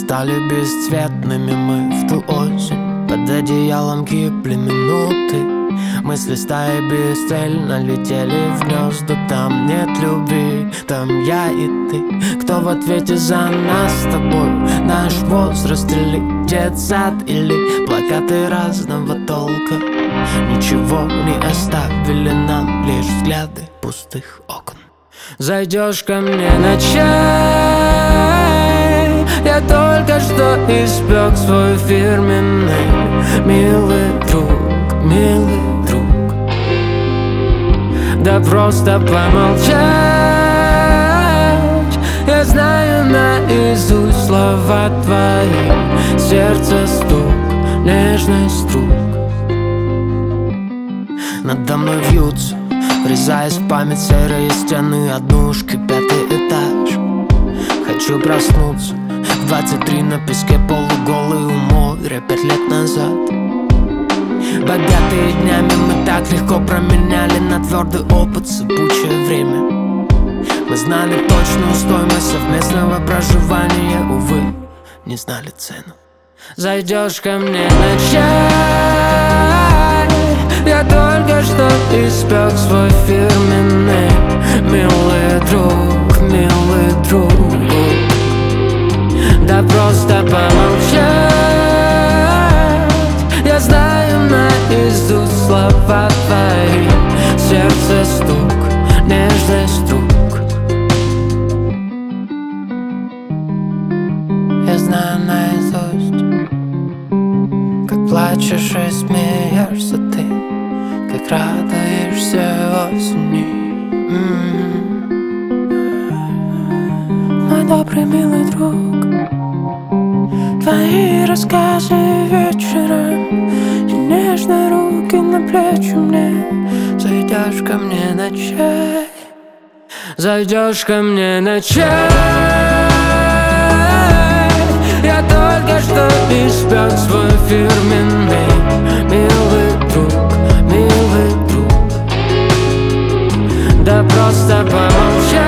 Стали бесцветными мы в ту осень. Под одеялом кипли минуты. Мысли стаи бесцельно летели в гнезда. Там нет любви, там я и ты. Кто в ответе за нас с тобой? Наш возраст или детсад, или плакаты разного толка? Ничего не оставили нам, лишь взгляды пустых окон. Зайдешь ко мне на чай, я только что испек свой фирменный. Милый друг, милый друг, да просто помолчать. Я знаю наизусть слова твои, сердце стук, нежность рук. Надо мной вьются, врезаясь в память серые стены, однушки, 5-й этаж. Хочу проснуться в 23 на песке, полуголый у моря 5 лет назад. Богатые днями мы так легко променяли на твердый опыт сыпучее время. Мы знали точную стоимость совместного проживания, увы, не знали цену. Зайдешь ко мне на чай, я только что испек свой фирменный. Милый друг, милый друг, да просто помолчать. Я знаю наизусть слова твои, сердце стук, нежность рук. Я знаю наизусть, как плачешь и смеешься ты, как радуешься осени. Мой добрый милый друг, твои рассказы вечером и нежные руки на плечи мне. Зайдешь ко мне на чай, зайдешь ко мне на чай. Я только что испек свой фирменный. Милый друг, милый друг, да просто помолчать.